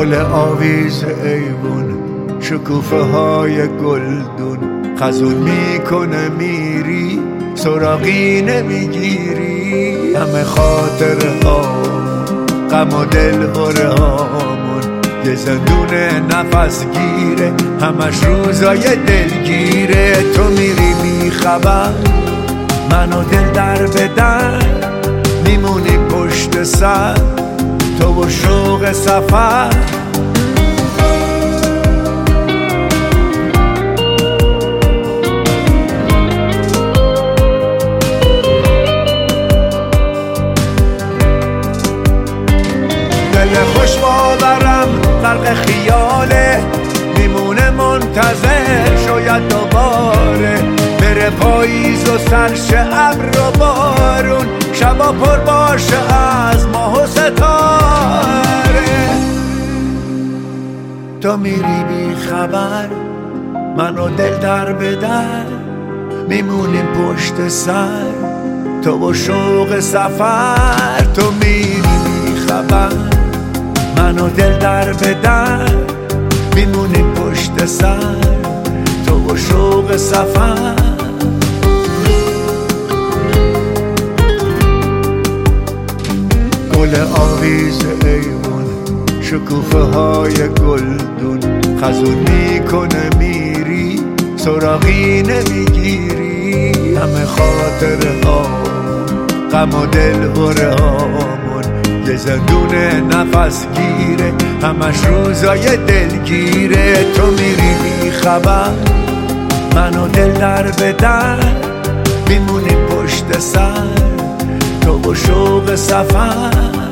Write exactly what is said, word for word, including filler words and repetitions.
گل آویز ایوون، شکوفه های گلدون، خزون میکنه میری سراغی نمیگیری. همه خاطر هامون، غم و دل بره هامون، یه زندون نفس گیره، همش روزای دلگیره. تو میری بی خبر، منو دل در بدن، میمونی پشت سر، تو و شوق سفر. دل خوش باورم غرق خیاله، میمونه منتظر شاید دوباره بره پاییز و سرشه ابر و بارون، شبا پر باشه از ماه و ستاره. تو میری بی خبر، منو دل در به در، میمونیم پشت سر، تو و شوق سفر. تو میری بی خبر، منو دل در به در، میمونیم پشت سر، تو و شوق سفر. گل آویز ایوون، شکوفه های گلدون، خزون میکنه میری سراغی نمیگیری. همه خاطر هامون، غم و دل بره هامون، یه زندون نفس گیره، همش روزای دلگیره. تو میری بی خبر، منو دل در به در، میمونی پشت سر، تو و شوق سفر.